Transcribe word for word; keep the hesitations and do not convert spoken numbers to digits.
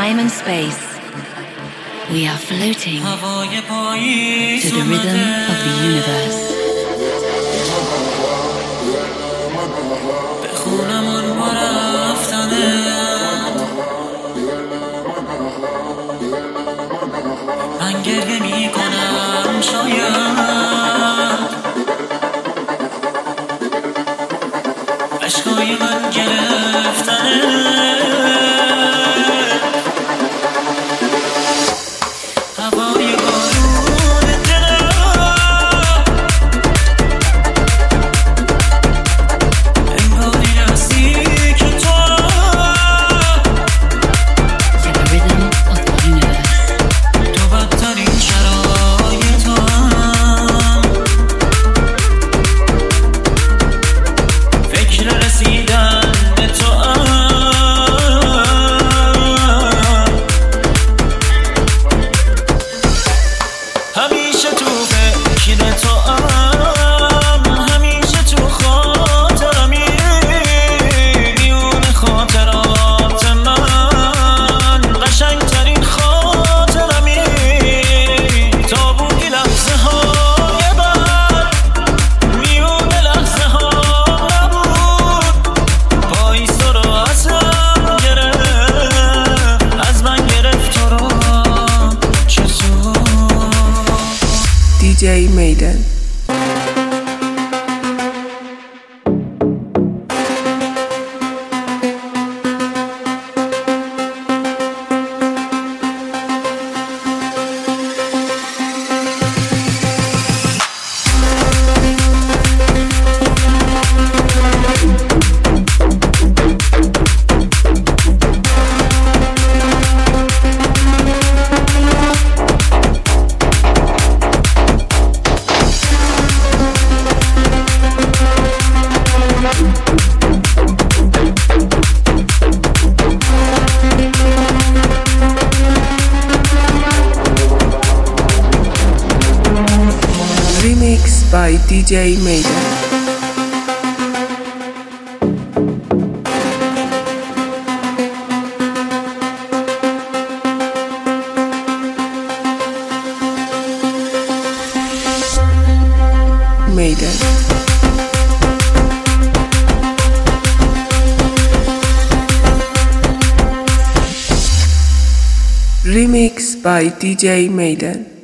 time and space, we are floating to the rhythm of the universe. من گریه می کنم شاید عشقای من گرفتنه هوای بارون دلم انگاری نزدیک تو To the rhythm of the universe. تو بدترین شرایطم فکر رسیدن به تو همیشه تو فکر تو همیشه تو خاطرمی میون خاطرات من قشنگترین خاطرمی تا بودی لحظه های بر میون لحظه ها نبود پاییز تو رو ازم گرفت از من گرفت تو رو چطور دی جی میدن. Remix by دی جی میدن. میدن. Remix by دی جی میدن.